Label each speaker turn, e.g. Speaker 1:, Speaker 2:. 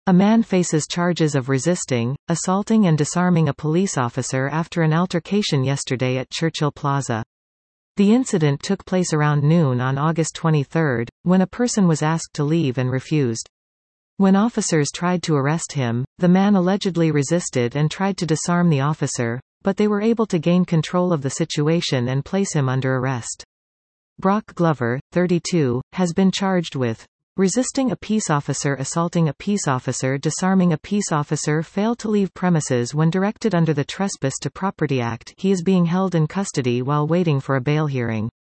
Speaker 1: A man faces charges of resisting, assaulting and disarming a police officer after an altercation yesterday at Churchill Plaza. The incident took place around noon on August 23, when a person was asked to leave and refused. When officers tried to arrest him, the man allegedly resisted and tried to disarm the officer, but they were able to gain control of the situation and place him under arrest. Brock Glover, 32, has been charged with resisting a peace officer, assaulting a peace officer, disarming a peace officer, failed to leave premises when directed under the Trespass to Property Act. He is being held in custody while waiting for a bail hearing.